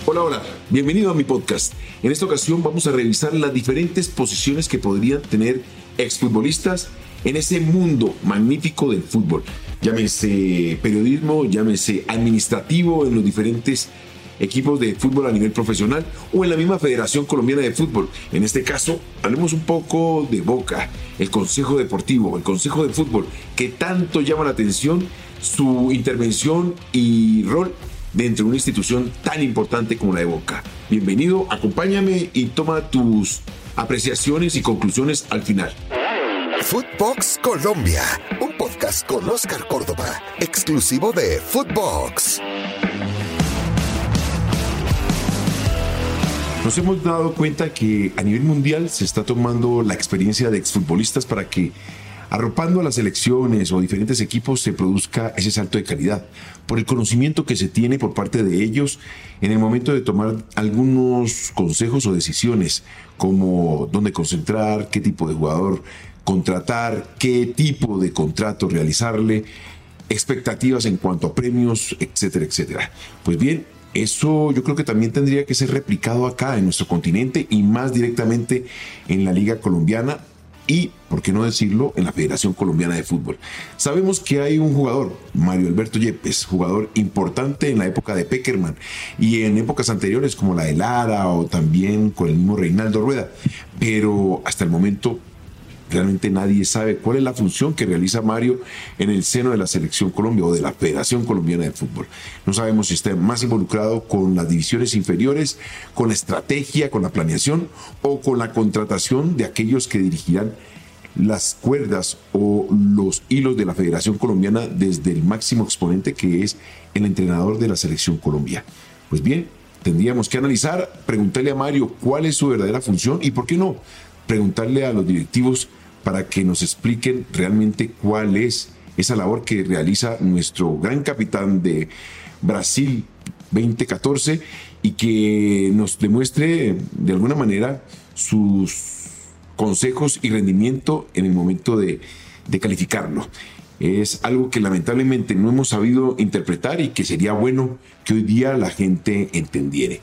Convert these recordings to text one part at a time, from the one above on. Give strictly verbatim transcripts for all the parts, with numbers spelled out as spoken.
Hola, hola, bienvenido a mi podcast. En esta ocasión vamos a revisar las diferentes posiciones que podrían tener exfutbolistas en ese mundo magnífico del fútbol. Llámese periodismo, llámese administrativo en los diferentes equipos de fútbol a nivel profesional o en la misma Federación Colombiana de Fútbol. En este caso, hablemos un poco de Boca, el Consejo Deportivo, el Consejo de Fútbol, que tanto llama la atención su intervención y rol dentro de una institución tan importante como la de Boca. Bienvenido, acompáñame y toma tus apreciaciones y conclusiones al final. Footbox Colombia, un podcast con Oscar Córdoba, exclusivo de Footbox. Nos hemos dado cuenta que a nivel mundial se está tomando la experiencia de exfutbolistas para que, arropando a las selecciones o diferentes equipos, se produzca ese salto de calidad, por el conocimiento que se tiene por parte de ellos en el momento de tomar algunos consejos o decisiones, como dónde concentrar, qué tipo de jugador contratar, qué tipo de contrato realizarle, expectativas en cuanto a premios, etcétera, etcétera. Pues bien, eso yo creo que también tendría que ser replicado acá en nuestro continente y más directamente en la Liga Colombiana y, por qué no decirlo, en la Federación Colombiana de Fútbol. Sabemos que hay un jugador, Mario Alberto Yepes, jugador importante en la época de Peckerman y en épocas anteriores como la de Lara o también con el mismo Reinaldo Rueda, pero hasta el momento realmente nadie sabe cuál es la función que realiza Mario en el seno de la Selección Colombia o de la Federación Colombiana de Fútbol. No sabemos si está más involucrado con las divisiones inferiores, con la estrategia, con la planeación o con la contratación de aquellos que dirigirán las cuerdas o los hilos de la Federación Colombiana desde el máximo exponente que es el entrenador de la Selección Colombia. Pues bien, tendríamos que analizar, preguntarle a Mario cuál es su verdadera función y por qué no preguntarle a los directivos para que nos expliquen realmente cuál es esa labor que realiza nuestro gran capitán de Brasil veinte catorce y que nos demuestre de alguna manera sus consejos y rendimiento en el momento de, de calificarlo. Es algo que lamentablemente no hemos sabido interpretar y que sería bueno que hoy día la gente entendiera.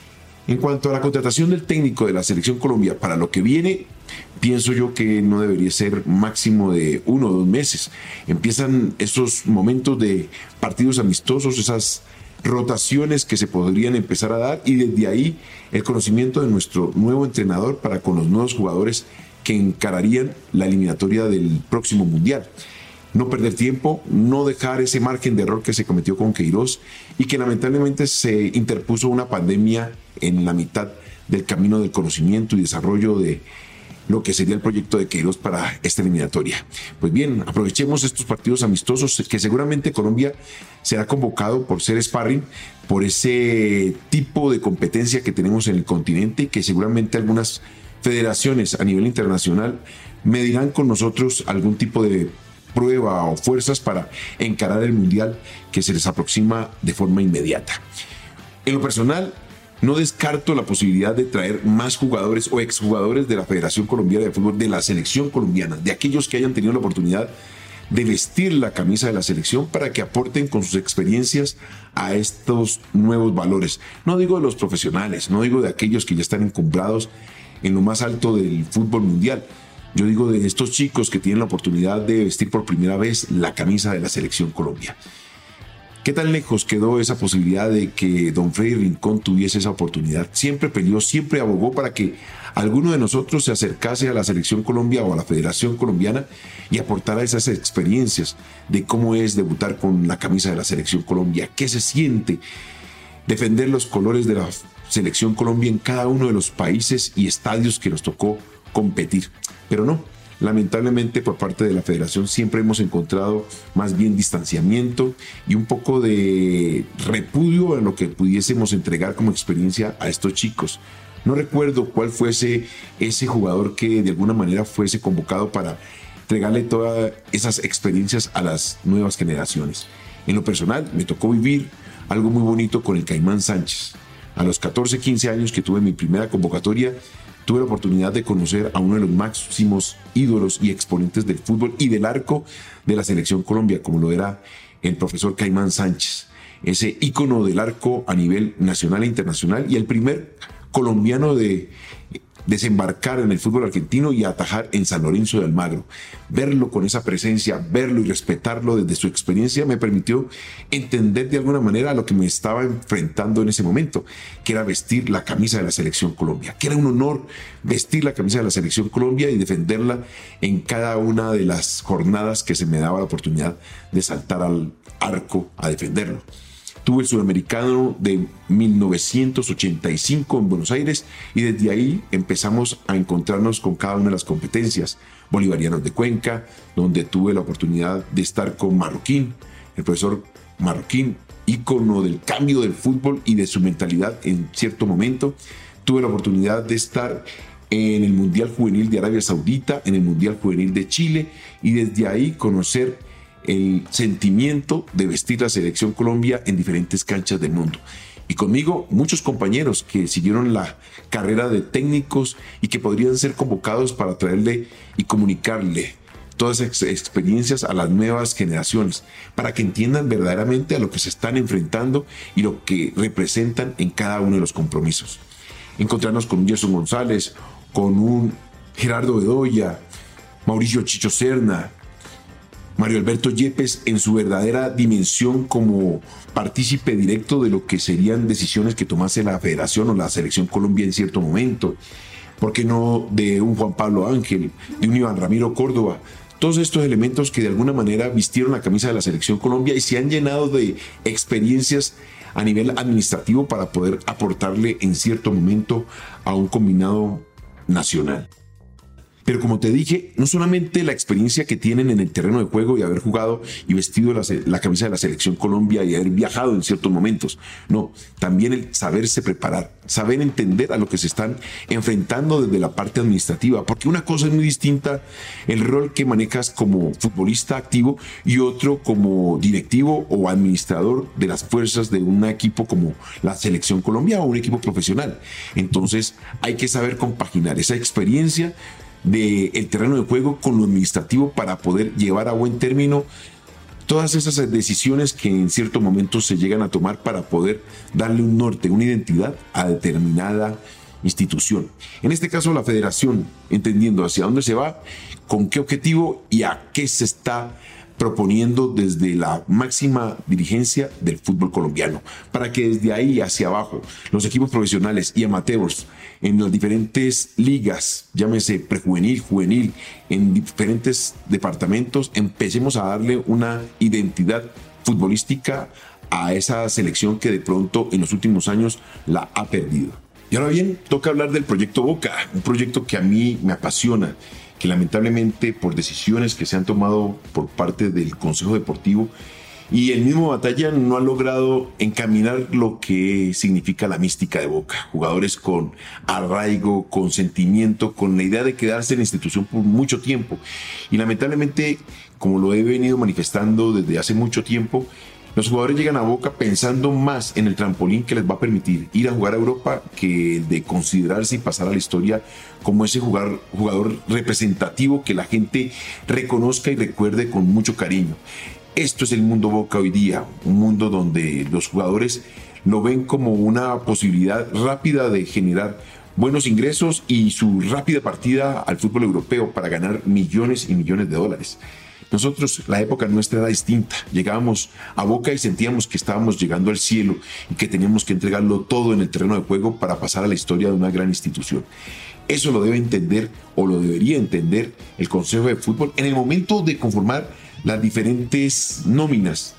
En cuanto a la contratación del técnico de la Selección Colombia para lo que viene, pienso yo que no debería ser máximo de uno o dos meses. Empiezan esos momentos de partidos amistosos, esas rotaciones que se podrían empezar a dar y desde ahí el conocimiento de nuestro nuevo entrenador para con los nuevos jugadores que encararían la eliminatoria del próximo Mundial. No perder tiempo, no dejar ese margen de error que se cometió con Queiroz y que lamentablemente se interpuso una pandemia en la mitad del camino del conocimiento y desarrollo de lo que sería el proyecto de Queiroz para esta eliminatoria. Pues bien, aprovechemos estos partidos amistosos que seguramente Colombia será convocado por ser sparring, por ese tipo de competencia que tenemos en el continente y que seguramente algunas federaciones a nivel internacional medirán con nosotros algún tipo de prueba o fuerzas para encarar el Mundial que se les aproxima de forma inmediata. En lo personal, no descarto la posibilidad de traer más jugadores o exjugadores de la Federación Colombiana de Fútbol, de la Selección Colombiana, de aquellos que hayan tenido la oportunidad de vestir la camisa de la selección para que aporten con sus experiencias a estos nuevos valores. No digo de los profesionales, no digo de aquellos que ya están encumbrados en lo más alto del fútbol mundial. Yo digo de estos chicos que tienen la oportunidad de vestir por primera vez la camisa de la Selección Colombia. ¿Qué tan lejos quedó esa posibilidad de que Don Freddy Rincón tuviese esa oportunidad? Siempre peleó, siempre abogó para que alguno de nosotros se acercase a la Selección Colombia o a la Federación Colombiana y aportara esas experiencias de cómo es debutar con la camisa de la Selección Colombia, qué se siente defender los colores de la Selección Colombia en cada uno de los países y estadios que nos tocó competir. Pero no, lamentablemente por parte de la federación siempre hemos encontrado más bien distanciamiento y un poco de repudio a lo que pudiésemos entregar como experiencia a estos chicos. No recuerdo cuál fuese ese jugador que de alguna manera fuese convocado para entregarle todas esas experiencias a las nuevas generaciones. En lo personal, me tocó vivir algo muy bonito con el Caimán Sánchez. A los catorce, quince años que tuve mi primera convocatoria, tuve la oportunidad de conocer a uno de los máximos ídolos y exponentes del fútbol y del arco de la Selección Colombia, como lo era el profesor Caimán Sánchez. ese ícono del arco a nivel nacional e internacional y el primer colombiano de desembarcar en el fútbol argentino y atajar en San Lorenzo de Almagro. Verlo con esa presencia, verlo y respetarlo desde su experiencia me permitió entender de alguna manera a lo que me estaba enfrentando en ese momento, que era vestir la camisa de la Selección Colombia, que era un honor vestir la camisa de la Selección Colombia y defenderla en cada una de las jornadas que se me daba la oportunidad de saltar al arco a defenderlo. Tuve el Sudamericano de mil novecientos ochenta y cinco en Buenos Aires y desde ahí empezamos a encontrarnos con cada una de las competencias. Bolivarianos de Cuenca, donde tuve la oportunidad de estar con Marroquín, el profesor Marroquín, ícono del cambio del fútbol y de su mentalidad en cierto momento. Tuve la oportunidad de estar en el Mundial Juvenil de Arabia Saudita, en el Mundial Juvenil de Chile y desde ahí conocer el sentimiento de vestir la Selección Colombia en diferentes canchas del mundo. Y conmigo muchos compañeros que siguieron la carrera de técnicos y que podrían ser convocados para traerle y comunicarle todas esas experiencias a las nuevas generaciones, para que entiendan verdaderamente a lo que se están enfrentando y lo que representan en cada uno de los compromisos. Encontrarnos con un Gerson González, con un Gerardo Bedoya, Mauricio Chicho Serna, Mario Alberto Yepes en su verdadera dimensión como partícipe directo de lo que serían decisiones que tomase la Federación o la Selección Colombia en cierto momento. ¿Por qué no de un Juan Pablo Ángel, de un Iván Ramiro Córdoba? Todos estos elementos que de alguna manera vistieron la camisa de la Selección Colombia y se han llenado de experiencias a nivel administrativo para poder aportarle en cierto momento a un combinado nacional. Pero como te dije, no solamente la experiencia que tienen en el terreno de juego y haber jugado y vestido la, la camisa de la Selección Colombia y haber viajado en ciertos momentos, no, también el saberse preparar, saber entender a lo que se están enfrentando desde la parte administrativa, porque una cosa es muy distinta el rol que manejas como futbolista activo y otro como directivo o administrador de las fuerzas de un equipo como la Selección Colombia o un equipo profesional. Entonces hay que saber compaginar esa experiencia del terreno de juego con lo administrativo para poder llevar a buen término todas esas decisiones que en cierto momento se llegan a tomar para poder darle un norte, una identidad a determinada institución. En este caso la federación, entendiendo hacia dónde se va, con qué objetivo y a qué se está proponiendo desde la máxima dirigencia del fútbol colombiano, para que desde ahí hacia abajo los equipos profesionales y amateurs en las diferentes ligas, llámese prejuvenil, juvenil, en diferentes departamentos, empecemos a darle una identidad futbolística a esa selección que de pronto en los últimos años la ha perdido. Y ahora bien, toca hablar del proyecto Boca, un proyecto que a mí me apasiona, que lamentablemente por decisiones que se han tomado por parte del Consejo Deportivo y el mismo Batalla no ha logrado encaminar lo que significa la mística de Boca. Jugadores con arraigo, con sentimiento, con la idea de quedarse en la institución por mucho tiempo. Y lamentablemente, como lo he venido manifestando desde hace mucho tiempo, los jugadores llegan a Boca pensando más en el trampolín que les va a permitir ir a jugar a Europa que de considerarse y pasar a la historia como ese jugador, jugador representativo que la gente reconozca y recuerde con mucho cariño. Esto es el mundo Boca hoy día, un mundo donde los jugadores lo ven como una posibilidad rápida de generar buenos ingresos y su rápida partida al fútbol europeo para ganar millones y millones de dólares. Nosotros, la época nuestra era distinta. Llegábamos a Boca y sentíamos que estábamos llegando al cielo y que teníamos que entregarlo todo en el terreno de juego para pasar a la historia de una gran institución. Eso lo debe entender o lo debería entender el Consejo de Fútbol en el momento de conformar las diferentes nóminas,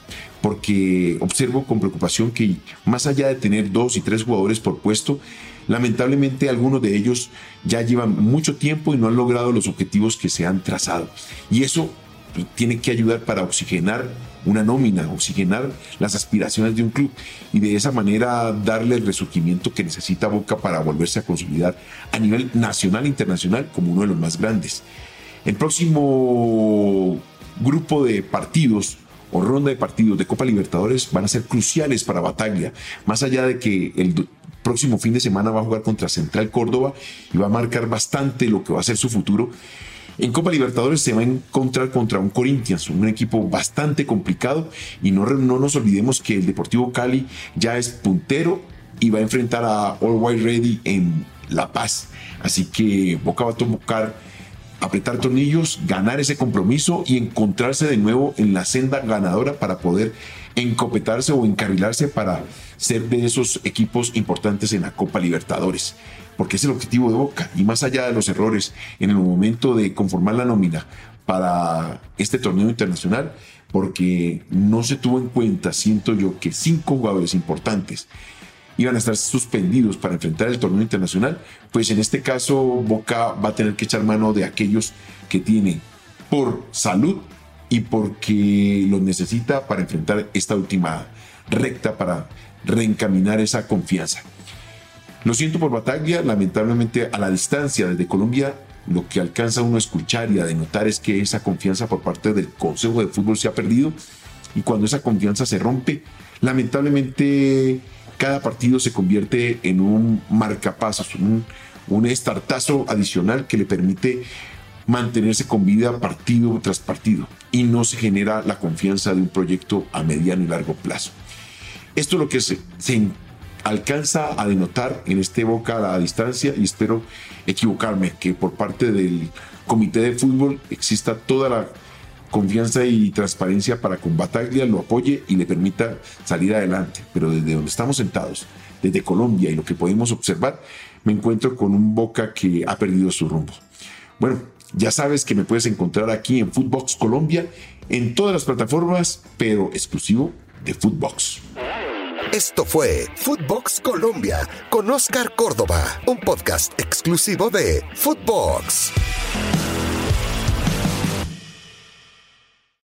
porque observo con preocupación que más allá de tener dos y tres jugadores por puesto, lamentablemente algunos de ellos ya llevan mucho tiempo y no han logrado los objetivos que se han trazado. Y eso tiene que ayudar para oxigenar una nómina, oxigenar las aspiraciones de un club y de esa manera darle el resurgimiento que necesita Boca para volverse a consolidar a nivel nacional e internacional como uno de los más grandes. El próximo grupo de partidos o ronda de partidos de Copa Libertadores van a ser cruciales para Bataglia, más allá de que el próximo fin de semana va a jugar contra Central Córdoba y va a marcar bastante lo que va a ser su futuro. En Copa Libertadores se va a encontrar contra un Corinthians, un equipo bastante complicado, y no, no nos olvidemos que el Deportivo Cali ya es puntero y va a enfrentar a All White Ready en La Paz. Así que Boca va a tocar apretar tornillos, ganar ese compromiso y encontrarse de nuevo en la senda ganadora para poder encopetarse o encarrilarse para ser de esos equipos importantes en la Copa Libertadores, porque es el objetivo de Boca. Y más allá de los errores en el momento de conformar la nómina para este torneo internacional, porque no se tuvo en cuenta, siento yo, que cinco jugadores importantes iban a estar suspendidos para enfrentar el torneo internacional, pues en este caso Boca va a tener que echar mano de aquellos que tiene por salud y porque los necesita para enfrentar esta última recta, para reencaminar esa confianza. Lo siento por Bataglia, lamentablemente a la distancia desde Colombia, lo que alcanza uno a escuchar y a denotar es que esa confianza por parte del Consejo de Fútbol se ha perdido, y cuando esa confianza se rompe, lamentablemente cada partido se convierte en un marcapasos, un, un estartazo adicional que le permite mantenerse con vida partido tras partido, y no se genera la confianza de un proyecto a mediano y largo plazo. Esto es lo que se, se alcanza a denotar en este Boca a la distancia, y espero equivocarme, que por parte del Comité de Fútbol exista toda la confianza y transparencia para que Bataglia lo apoye y le permita salir adelante. Pero desde donde estamos sentados, desde Colombia, y lo que podemos observar, me encuentro con un Boca que ha perdido su rumbo. Bueno, ya sabes que me puedes encontrar aquí en Footbox Colombia, en todas las plataformas, pero exclusivo de Footbox. Esto fue Footbox Colombia con Oscar Córdoba, un podcast exclusivo de Footbox.